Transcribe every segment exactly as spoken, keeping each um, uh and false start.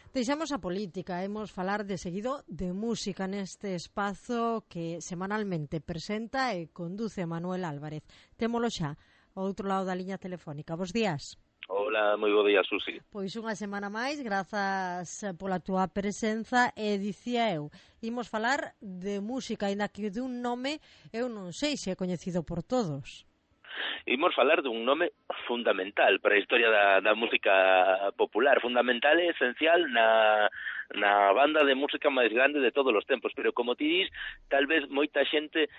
Deixamos a política, imos falar de seguido de música neste espazo que semanalmente presenta e conduce Manuel Álvarez. Témolo xa, ao outro lado da liña telefónica. Bos días. Hola, moi bo día, Susi. Pois unha semana máis, grazas pola túa presenza, e dicía eu, imos falar de música, ainda que de un nome, eu non sei se é coñecido por todos. Imos falar dun nome fundamental para a historia da, da música popular, fundamental e esencial na, na banda de música máis grande de todos os tempos, pero como ti dis, tal vez moita xente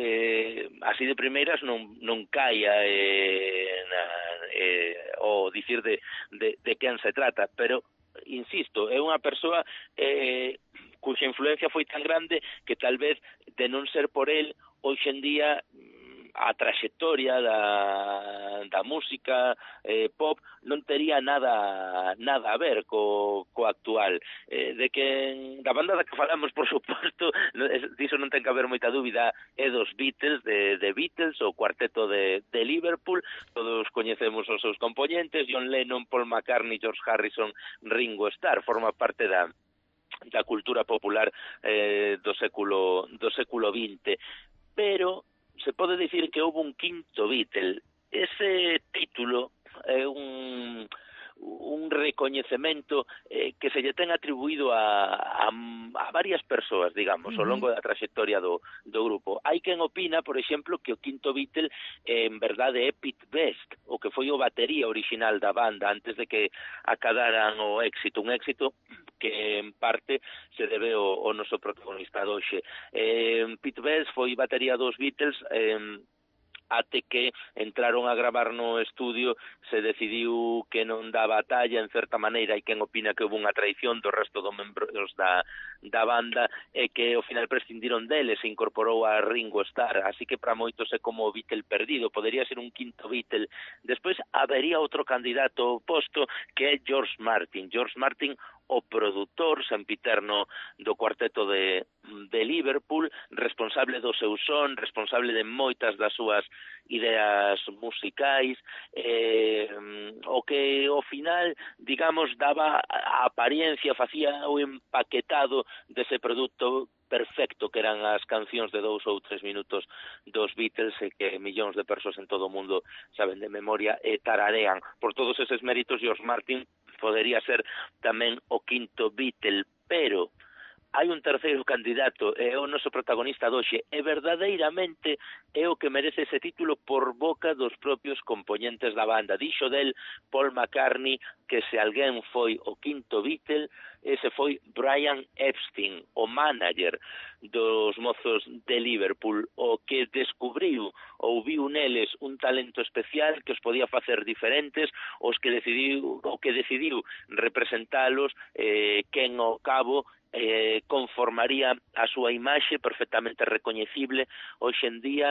eh, así de primeiras non, non caia eh, na, eh, o dicir de, de, de quen se trata, pero insisto, é unha persoa eh, cuxa influencia foi tan grande que tal vez de non ser por el, hoxe en día a traxectoria da, da música eh, pop non tería nada nada a ver co, co actual. Eh, de que da banda da que falamos, por suposto, diso non ten que haber moita dúbida, é dos Beatles, de, de Beatles, o cuarteto de, de Liverpool. Todos coñecemos os seus componentes, John Lennon, Paul McCartney, George Harrison, Ringo Starr, forma parte da da cultura popular eh, do século do século vinte. Pero se pode dicir que houve un quinto Beatle. Ese título é un, un recoñecemento eh, que se lle ten atribuído a, a, a varias persoas, digamos, ao longo da traxectoria do, do grupo. Hai quen opina, por exemplo, que o quinto Beatle eh, en verdade é Pete Best, o que foi o batería original da banda antes de que acadaran o éxito, un éxito que en parte se debe ao, ao noso protagonista doxe. Eh, Pete Best foi batería dos Beatles eh, até que entraron a gravar no estudio, se decidiu que non daba a talla, en certa maneira, hai quen opina que houve unha traición do resto dos membros da, da banda, e que ao final prescindiron dele, se incorporou a Ringo Starr, así que para moitos é como o Beatle perdido, podería ser un quinto Beatle. Despois habería outro candidato oposto, que é George Martin. George Martin, o produtor sempiterno do cuarteto de, de Liverpool, responsable do seu son, responsable de moitas das súas ideas musicais, eh, o que ao final, digamos, daba a apariencia, facía o empaquetado dese produto perfecto que eran as cancións de dous ou tres minutos dos Beatles, e que millóns de persoas en todo o mundo saben de memoria e tararean. Por todos eses méritos, George Martin podería ser tamén o quinto Beatle, pero hai un terceiro candidato, é o noso protagonista doxe, e verdadeiramente é o que merece ese título por boca dos propios componentes da banda. Dixo del Paul McCartney que se alguén foi o quinto Beatle, ese foi Brian Epstein, o manager dos mozos de Liverpool, o que descubriu ou viu neles un talento especial que os podía facer diferentes, os que decidiu, o que decidiu representalos, eh, quen ao cabo eh, conformaría a súa imaxe perfectamente recoñecible hoxe en día,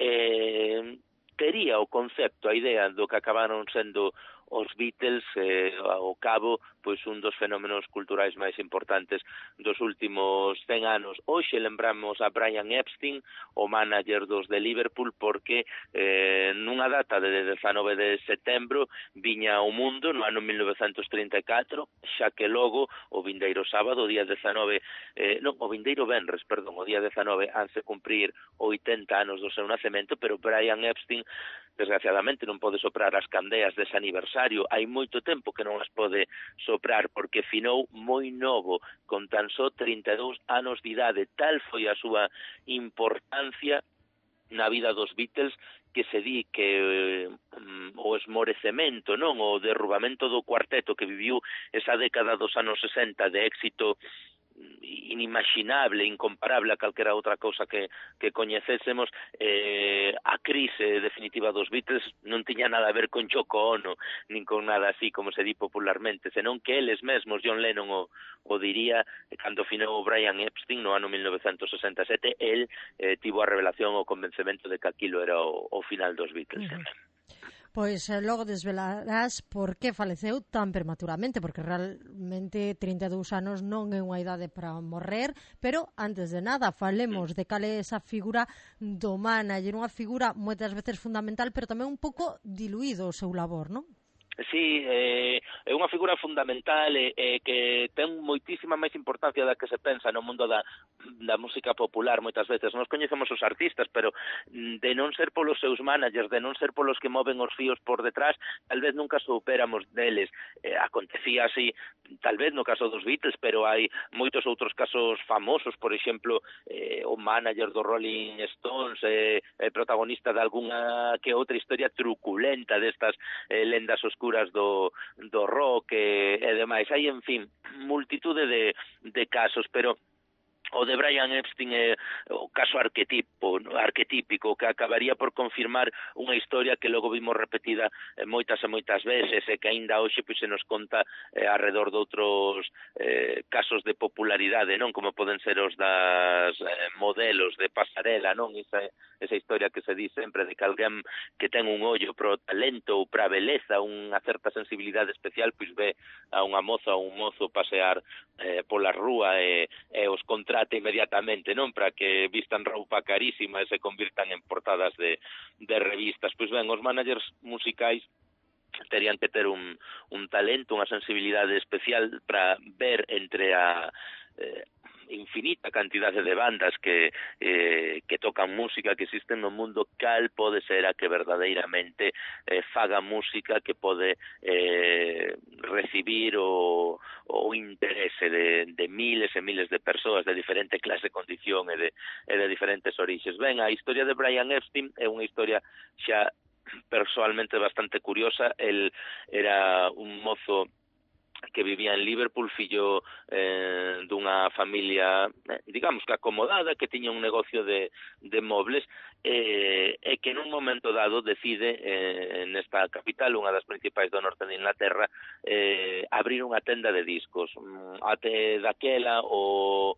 eh, tería o concepto, a idea do que acabaron sendo os Beatles, eh, ao cabo, pois un dos fenómenos culturais máis importantes dos últimos cen anos. Hoxe lembramos a Brian Epstein, o manager dos de Liverpool, porque eh, nunha data de dezanove de setembro viña ao mundo no ano mil novecentos trinta e catro, xa que logo o vindeiro sábado, o día dezanove, eh, non, o vindeiro venres, perdón, o día dezanove hanse cumprir oitenta anos do seu nacemento, pero Brian Epstein desgraciadamente non pode soprar as candeas dese aniversario, hai moito tempo que non as pode soprar porque finou moi novo, con tan só trinta e dous anos de idade. Tal foi a súa importancia na vida dos Beatles que se di que um, o esmorecemento, non, o derrubamento do cuarteto que viviu esa década dos anos sesenta de éxito inimaginable, incomparable a calquera outra cousa que, que coñecésemos, eh, a crise definitiva dos Beatles non tiña nada a ver con Yoko Ono, nin con nada así como se di popularmente, senón que eles mesmos, John Lennon o, o diría, cando finou Brian Epstein no ano mil novecentos sesenta e sete, el eh, tivo a revelación o convencemento de que aquilo era o, o final dos Beatles. Uh -huh. Pois eh, logo desvelarás por que faleceu tan prematuramente, porque realmente trinta e dous anos non é unha idade para morrer, pero antes de nada falemos de cal é esa figura do manager, unha figura moitas veces fundamental, pero tamén un pouco diluído o seu labor, non? Sí, eh, é unha figura fundamental e, e que ten moitísima máis importancia da que se pensa no mundo da, da música popular moitas veces. Nos coñecemos os artistas, pero de non ser polos seus managers, de non ser polos que moven os fíos por detrás, tal vez nunca superamos deles. Eh, acontecía así, tal vez no caso dos Beatles, pero hai moitos outros casos famosos, por exemplo, eh, o manager do Rolling Stones, eh, eh, protagonista de algunha que outra historia truculenta destas eh, lendas oscuras do, do rock e, e demais. Hai, en fin, multitude de, de casos, pero o de Brian Epstein é o caso arquetipo, arquetípico que acabaría por confirmar unha historia que logo vimos repetida moitas e moitas veces e que aínda hoxe pois, se nos conta eh, alrededor de outros eh, casos de popularidade, non como poden ser os das eh, modelos de pasarela, non esa, esa historia que se di sempre de que alguén que ten un ollo pro talento ou pra beleza, unha certa sensibilidade especial, pois ve a unha moza ou un mozo pasear eh, pola rúa e, e os contratos inmediatamente, non, para que vistan roupa carísima e se convirtan en portadas de, de revistas. Pois ben, os managers musicais terían que ter un, un talento, unha sensibilidade especial para ver entre a eh, infinita cantidade de bandas que eh, que tocan música que existen no mundo, cal pode ser a que verdadeiramente eh, faga música que pode eh, recibir o, o interese de, de miles e miles de persoas de diferente clase, condición e de, e de diferentes orixes. Ben, a historia de Brian Epstein é unha historia xa persoalmente bastante curiosa. El era un mozo que vivía en Liverpool, fillo eh, dunha familia, eh, digamos que acomodada, que tiña un negocio de, de mobles, eh, e que nun momento dado decide, eh, nesta capital, unha das principais do norte de Inglaterra, eh, abrir unha tenda de discos. Até daquela, o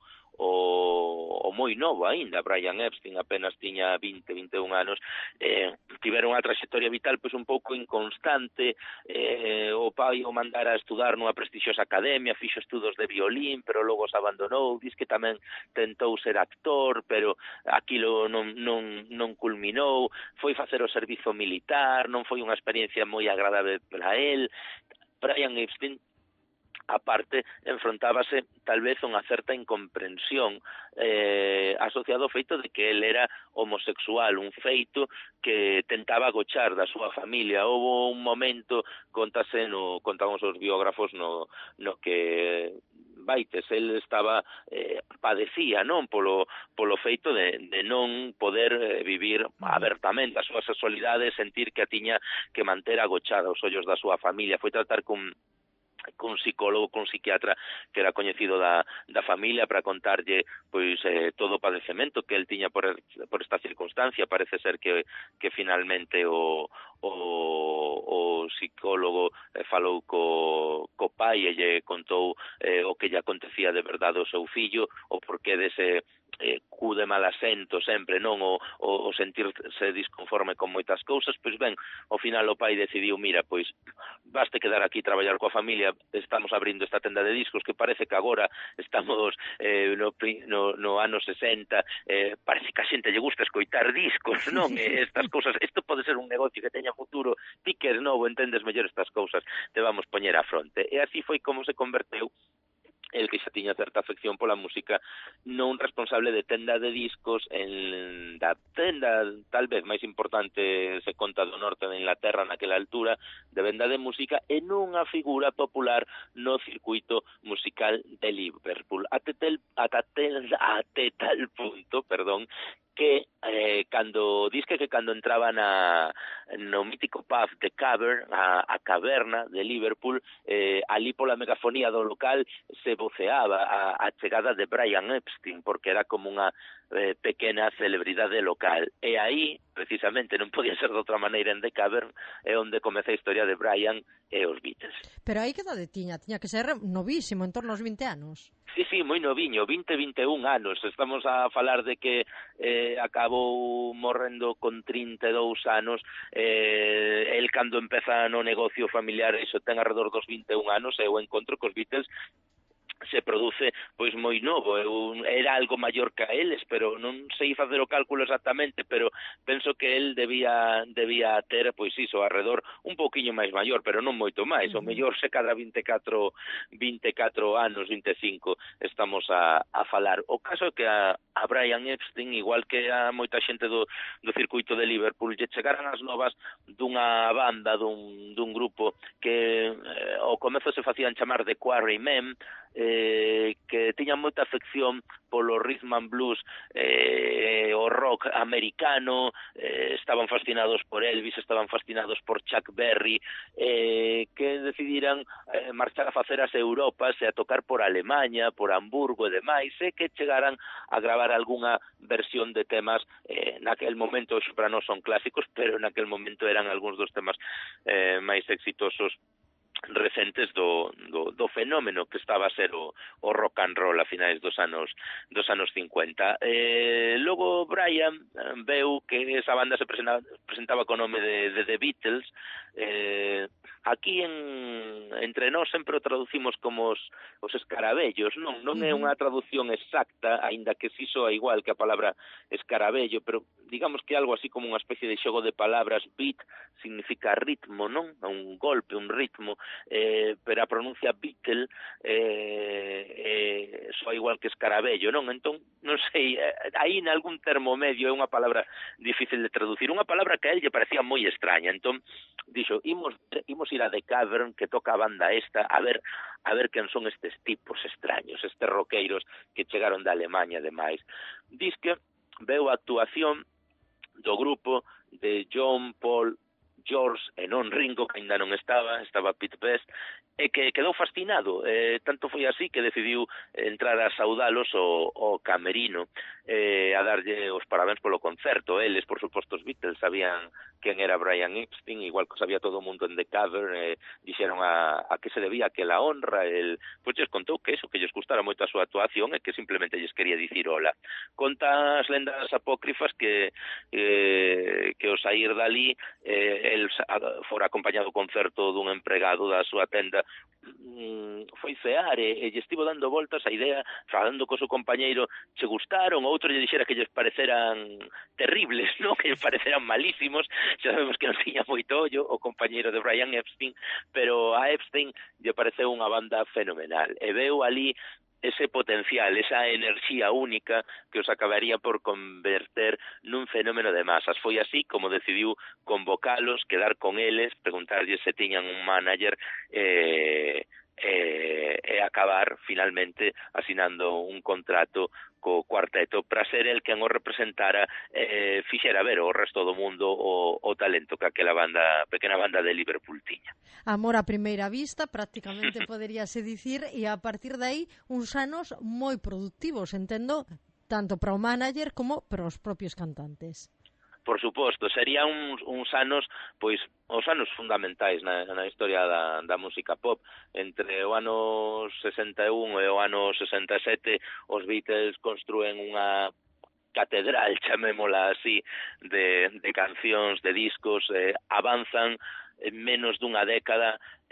o, o moi novo aínda, Brian Epstein apenas tiña vinte, vinte e un anos, eh, tiveron unha trayectoria vital pois un pouco inconstante, eh, o pai o mandara a estudar nunha prestixiosa academia, fixo estudos de violín, pero logo se abandonou, diz que tamén tentou ser actor, pero aquilo non, non, non culminou, foi facer o servizo militar, non foi unha experiencia moi agradable para él. Brian Epstein, aparte, enfrontábase tal vez unha certa incomprensión eh, asociado ao feito de que el era homosexual, un feito que tentaba agochar da súa familia. Houve un momento, contase no, contamos os biógrafos, no, no que Baites, el estaba eh, padecía, non, polo polo feito de, de non poder eh, vivir abertamente a súa sexualidade, sentir que a tiña que manter agochada aos ollos da súa familia. Foi tratar con cun psicólogo, cun psiquiatra que era coñecido da, da familia para contarlle pois eh, todo o padecemento que el tiña por, por esta circunstancia. Parece ser que, que finalmente o, o, o psicólogo eh, falou co, co pai e lle contou eh, o que lle acontecía de verdade ao seu fillo, o porqué dese eh, cu de mal asento sempre, non, o, o, o sentirse disconforme con moitas cousas. Pois ben, ao final o pai decidiu, mira, pois baste quedar aquí traballar coa familia, estamos abrindo esta tenda de discos que parece que agora estamos eh, no, no, no ano sesenta, eh, parece que a xente lle gusta escoitar discos, non? Eh, estas cousas, isto pode ser un negocio que teña futuro, ti que és novo, entendes mellor estas cousas, te vamos poñer a fronte. E así foi como se converteu el que xa tiña certa afección pola música, non responsable de tenda de discos en da tenda tal vez máis importante, se conta, do norte de Inglaterra naquela altura, de venda de música, e nunha figura popular no circuito musical de Liverpool. Até tel, até tel, até tal punto, perdón, que eh, cando disque que cando entraba na no mítico pub de Cavern, a, a caverna de Liverpool, eh, ali pola megafonía do local se voceaba a, a chegada de Brian Epstein, porque era como unha eh, pequena celebridade local. E aí, precisamente, non podía ser de outra maneira en The Cavern, é onde comeza a historia de Brian e os Beatles. Pero aí que idade tiña? Tiña que ser novísimo, en torno aos vinte anos. Sí, sí, moi noviño, vinte, vinte e un anos. Estamos a falar de que eh, acabou morrendo con trinta e dous anos. Eh, el, cando empeza no negocio familiar, iso ten alrededor dos vinte e un anos, e o encontro cos Beatles se produce pois moi novo. Eu era algo maior que a eles, pero non sei facer o cálculo exactamente, pero penso que el debía debía ter pois iso, arredor un pouquiño máis maior, pero non moito máis. O mellor se cada vinte e catro anos, vinte e cinco estamos a, a falar. O caso é que a, a Brian Epstein, igual que a moita xente do, do circuito de Liverpool, lle chegaran as novas dunha banda, dun, dun grupo que eh, ao comezo se facían chamar The Quarrymen, eh, que tiñan moita afección polo rhythm and blues, eh, o rock americano, eh, estaban fascinados por Elvis, estaban fascinados por Chuck Berry, eh, que decidiran eh, marchar a facer as Europas e a tocar por Alemanha, por Hamburgo e demais, e que chegaran a gravar algunha versión de temas, eh, naquel momento, para nós son clásicos, pero naquel momento eran algúns dos temas eh, máis exitosos recentes do, do, do fenómeno que estaba a ser o, o rock and roll a finais dos anos dos anos cincuenta. Eh, logo Brian veu que esa banda se presentaba, presentaba co nome de, de The Beatles. Eh, aquí en, entre nós sempre o traducimos como os, os escarabellos, non non é unha traducción exacta, aínda que si soa igual que a palabra escarabello, pero digamos que algo así como unha especie de xogo de palabras. Beat significa ritmo, non? Un golpe, un ritmo, eh, pero a pronuncia Beatle eh, eh, soa igual que escarabello, non? Entón, non sei, eh, aí en algún termo medio é unha palabra difícil de traducir, unha palabra que a él lle parecía moi extraña. Entón, dixo, imos, imos ir a The Cavern, que toca a banda esta, a ver a ver quen son estes tipos extraños, estes roqueiros que chegaron da Alemanha e demais. Diz que veu a actuación do grupo de John, Paul, George e non Ringo, que ainda non estaba, estaba Pete Best, e que quedou fascinado. Eh, tanto foi así que decidiu entrar a saudalos o, o camerino, eh, a darlle os parabéns polo concerto. Eles, por suposto, os Beatles sabían quen era Brian Epstein, igual que sabía todo o mundo en The Cavern, eh, dixeron a, a que se debía aquela honra. El, pois lles contou que eso, que lles gustara moito a súa actuación e que simplemente lles quería dicir hola. Conta as lendas apócrifas que eh, que ao sair dali eh, el fora acompañado do concerto dun empregado da súa tenda, foi cear e, e lle estivo dando voltas a idea, falando co seu compañeiro, che gustaron, outro lle dixera que lles pareceran terribles, non? Que lles pareceran malísimos. Xa sabemos que non tiña moito ollo o compañeiro de Brian Epstein, pero a Epstein lle pareceu unha banda fenomenal e veu ali ese potencial, esa enerxía única que os acabaría por converter nun fenómeno de masas. Foi así como decidiu convocalos, quedar con eles, preguntarlles se tiñan un manager e, e, e acabar finalmente asinando un contrato co cuarteto para ser el quen o representara, eh, fixera ver ao resto do mundo o, o talento que aquela banda, pequena banda de Liverpool tiña. Amor a primeira vista, prácticamente poderíase dicir, e a partir de aí uns anos moi productivos, entendo, tanto para o manager como para os propios cantantes. Por suposto, serían uns, uns anos, pois, os anos fundamentais na, na historia da, da música pop. Entre o ano sesenta e un e o ano sesenta e sete, os Beatles construen unha catedral, chamémola así, de, de cancións, de discos, eh, avanzan en menos dunha década,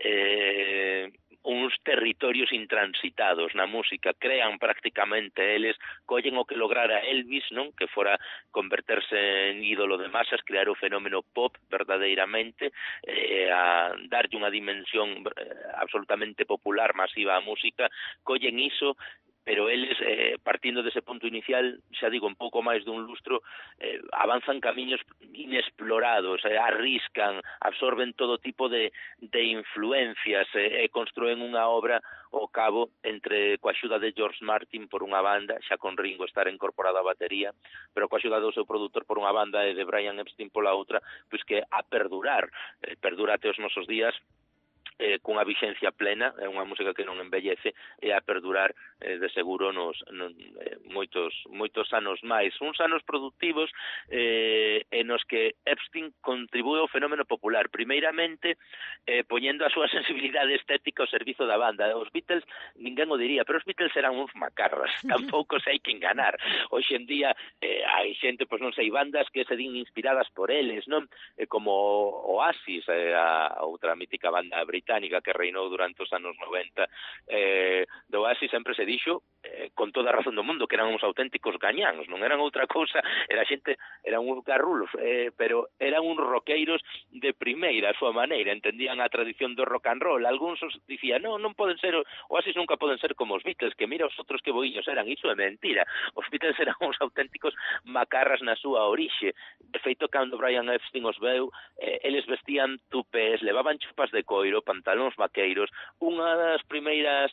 eh, uns territorios intransitados na música, crean prácticamente eles, collen o que lograra Elvis, non? Que fora converterse en ídolo de masas, crear o fenómeno pop verdadeiramente, eh, a darlle unha dimensión absolutamente popular, masiva á música, collen iso, pero eles, eh, partindo dese punto inicial, xa digo, un pouco máis dun lustro, eh, avanzan camiños inexplorados, eh, arriscan, absorben todo tipo de, de influencias, e eh, construen unha obra ao cabo entre coa axuda de George Martin por unha banda, xa con Ringo estar incorporado á batería, pero coa axuda do seu produtor por unha banda e de Brian Epstein pola outra, pois que a perdurar, eh, perdura até os nosos días, eh, cunha vixencia plena, é unha música que non envellece, e a perdurar eh, de seguro nos, nos eh, moitos moitos anos máis, uns anos productivos eh, en os que Epstein contribúe ao fenómeno popular, primeiramente eh, poñendo a súa sensibilidade estética ao servizo da banda. Os Beatles, ninguén o diría, pero os Beatles eran uns macarras, tampouco se hai que enganar. Hoxe en día eh, hai xente, pois non sei, bandas que se din inspiradas por eles, non? Eh, como Oasis, eh, a outra mítica banda británica, hegemónica que reinou durante os anos noventa. Eh, do Oasis sempre se dixo, eh, con toda a razón do mundo, que eran uns auténticos gañáns, non eran outra cousa, era xente, eran uns garrulos, eh, pero eran uns roqueiros de primeira, a súa maneira, entendían a tradición do rock and roll. Algúns dicían, non, non poden ser, Oasis nunca poden ser como os Beatles, que mira os outros que boiños eran, iso é mentira. Os Beatles eran uns auténticos macarras na súa orixe. De feito, cando Brian Epstein os veu, eh, eles vestían tupés, levaban chupas de coiro, pantalóns vaqueiros. Unha das primeiras,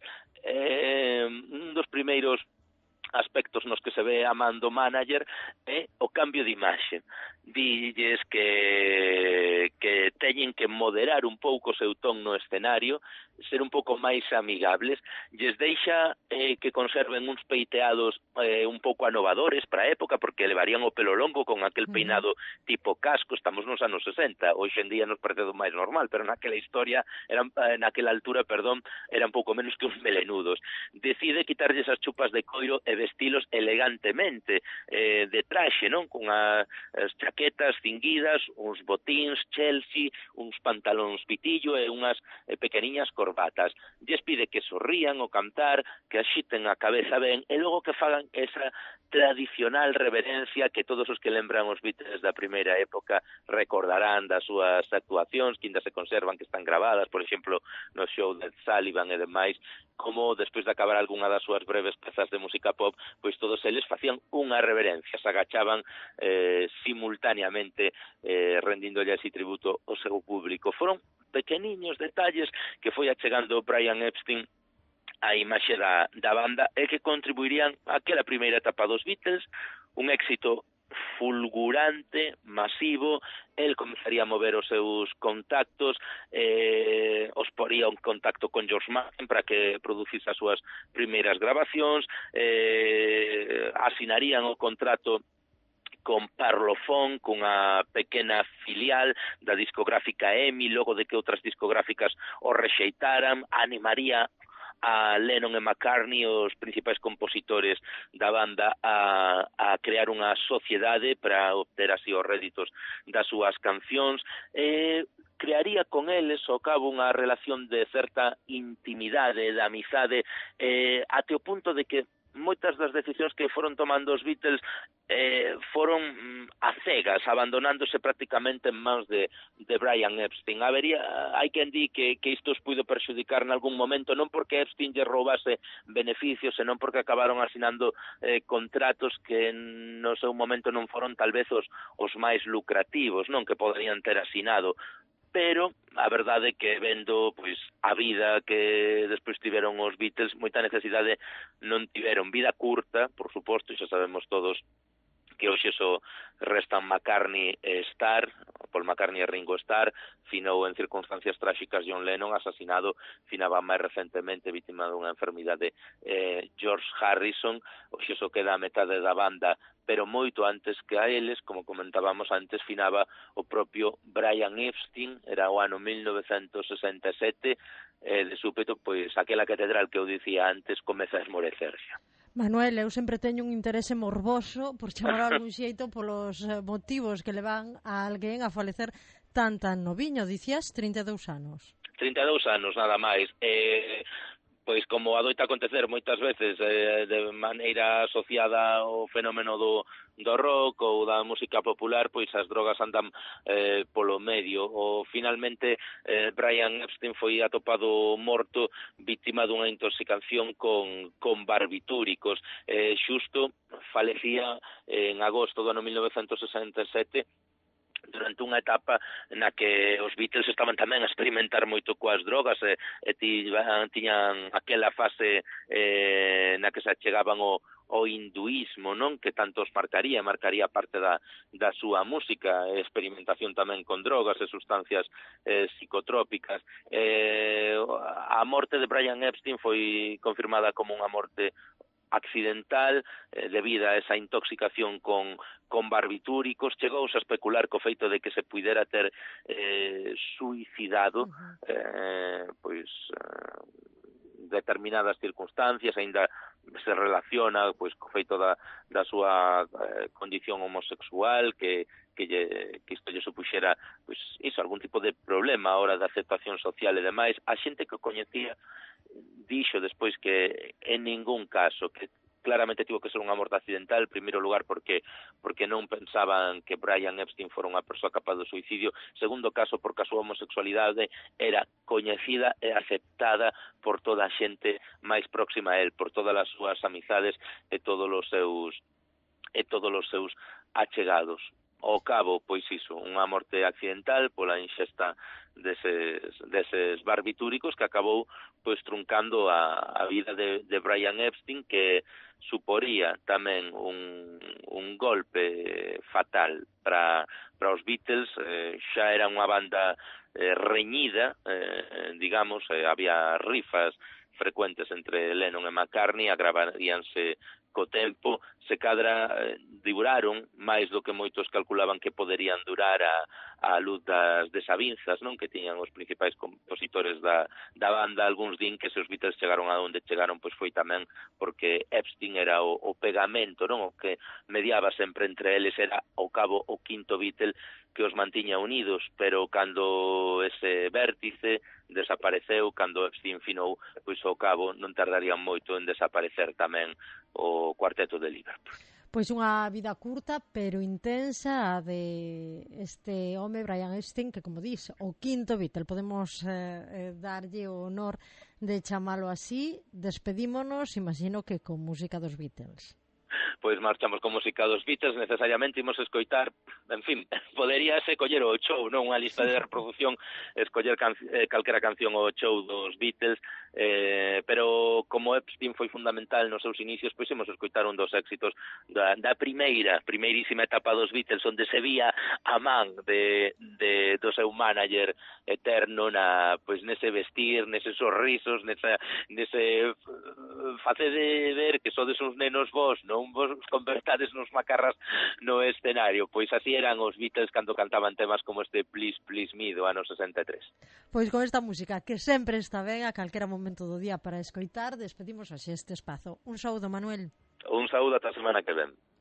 eh, un dos primeiros aspectos nos que se ve a man do manager é o cambio de imaxe. Dilles que que teñen que moderar un pouco o seu ton no escenario, ser un pouco máis amigables, lles deixa eh, que conserven uns peiteados eh, un pouco anovadores para a época, porque levarían o pelo longo con aquel peinado tipo casco. Estamos nos anos sesenta, hoxe en día nos parece do máis normal, pero naquela historia, eran, naquela altura, perdón, eran pouco menos que uns melenudos. Decide quitarlles as chupas de coiro e vestilos elegantemente, eh, de traxe, non? Con as chaquetas cinguidas, uns botíns Chelsea, uns pantalóns pitillo e unhas eh, pequeniñas corbatas. Lles pide que sorrían ao cantar, que axiten a cabeza ben, e logo que fagan esa tradicional reverencia que todos os que lembran os Beatles da primeira época recordarán das súas actuacións, que ainda se conservan, que están gravadas, por exemplo, no show de Sullivan e demais, como despois de acabar algunha das súas breves pezas de música pop, pois todos eles facían unha reverencia, se agachaban eh, simultaneamente eh, rendíndolle así tributo ao seu público. Foron pequeniños detalles que foi achegando Brian Epstein a imaxe da, da banda e que contribuirían a aquela primeira etapa dos Beatles, un éxito fulgurante, masivo. El comenzaría a mover os seus contactos, eh, os poría un contacto con George Martin para que producise as súas primeiras grabacións, eh, asinarían o contrato con Parlophone, cunha pequena filial da discográfica E M I, logo de que outras discográficas o rexeitaran. Animaría a Lennon e McCartney, os principais compositores da banda, a, a crear unha sociedade para obter así os réditos das súas cancións. E crearía con eles ao cabo unha relación de certa intimidade, de amizade, eh, até o punto de que moitas das decisións que foron tomando os Beatles eh, foron mm, a cegas, abandonándose prácticamente en mans de, de Brian Epstein. Habería, hai quen di que, que isto os puido perxudicar en algún momento, non porque Epstein lle roubase beneficios, senón porque acabaron asinando eh, contratos que no seu momento non foron tal vez os, os máis lucrativos, non, que poderían ter asinado. Pero a verdade é que vendo pois a vida que despois tiveron os Beatles, moita necesidade non tiveron. Vida curta, por suposto, xa sabemos todos que hoxe só restan McCartney e Starr, Paul McCartney e Ringo Starr. Finou en circunstancias tráxicas John Lennon, asasinado, finaba máis recentemente vítima dunha enfermidade eh, George Harrison. Hoxe só queda a metade da banda, pero moito antes que a eles, como comentábamos antes, finaba o propio Brian Epstein. Era o ano mil novecentos sesenta e sete, e de súpeto, pois, aquela catedral que eu dicía antes comeza a esmorecerse. Manuel, eu sempre teño un interese morboso, por chamar algún xeito, polos motivos que levan a alguén a falecer tan tan noviño. Dicías trinta e dous anos. trinta e dous anos, nada máis. Eh, pois como adoita acontecer moitas veces eh, de maneira asociada ao fenómeno do, do rock ou da música popular, pois as drogas andan eh, polo medio. O finalmente eh, Brian Epstein foi atopado morto, vítima dunha intoxicación con, con barbitúricos. Eh, xusto falecía en agosto do ano mil novecentos sesenta e sete, durante unha etapa na que os Beatles estaban tamén a experimentar moito coas drogas e, e tiñan aquela fase eh, na que se achegaban o, o hinduismo, non? Que tanto os marcaría, marcaría parte da, da súa música, experimentación tamén con drogas e sustancias eh, psicotrópicas. Eh, a morte de Brian Epstein foi confirmada como unha morte accidental, eh, debido a esa intoxicación con, con barbitúricos. Chegouse a especular co feito de que se puidera ter eh, suicidado, eh, pois, eh, determinadas circunstancias. Ainda se relaciona pois co feito da, da súa eh, condición homosexual, que que, lle, que isto lle supuxera pois, iso, algún tipo de problema a hora da aceptación social e demais. A xente que o coñecía dixo despois que en ningún caso, que claramente tivo que ser unha morte accidental, en primeiro lugar porque porque non pensaban que Brian Epstein fora unha persoa capaz do suicidio, segundo caso porque a súa homosexualidade era coñecida e aceptada por toda a xente máis próxima a él, por todas as súas amizades e todos os seus e todos os seus achegados. Ao cabo, pois iso, unha morte accidental pola ingesta deses, deses barbitúricos que acabou pois truncando a, a vida de, de Brian Epstein, que suporía tamén un, un golpe fatal para para os Beatles. Eh, xa era unha banda eh, reñida, eh, digamos, eh, había rifas frecuentes entre Lennon e McCartney, agravaríanse co tempo, se cadra eh, duraron máis do que moitos calculaban que poderían durar a, a luz das desavinzas, non, que tiñan os principais compositores da, da banda. Algúns din que se os Beatles chegaron a onde chegaron, pois foi tamén porque Epstein era o, o pegamento, non, o que mediaba sempre entre eles, era ao cabo o quinto Beatle que os mantiña unidos, pero cando ese vértice desapareceu, cando Epstein finou, pois ao cabo non tardarían moito en desaparecer tamén o cuarteto de Liverpool. Pois unha vida curta, pero intensa, a de este home, Brian Epstein, que, como dís, o quinto Beatle. Podemos eh, darlle o honor de chamalo así. Despedímonos, imagino que con música dos Beatles. Pois marchamos con música dos Beatles, necesariamente imos escoitar, en fin, poderíase coller o show, non, unha lista de reproducción, escoller can, eh, calquera canción o show dos Beatles, eh, pero como Epstein foi fundamental nos seus inicios, pois imos escoitar un dos éxitos da, da primeira, primeirísima etapa dos Beatles, onde se vía a man de, de, do seu manager eterno na, pois nese vestir, neses sorrisos, nesa, nese face de ver que sodes uns nenos vos, non vos convertades nos macarras no escenario. Pois así eran os Beatles cando cantaban temas como este Please Please Me do ano sesenta e tres. Pois con esta música que sempre está ben a calquera momento do día para escoitar, despedimos hoxe este espazo. Un saúdo, Manuel. Un saúdo ata a semana que ven.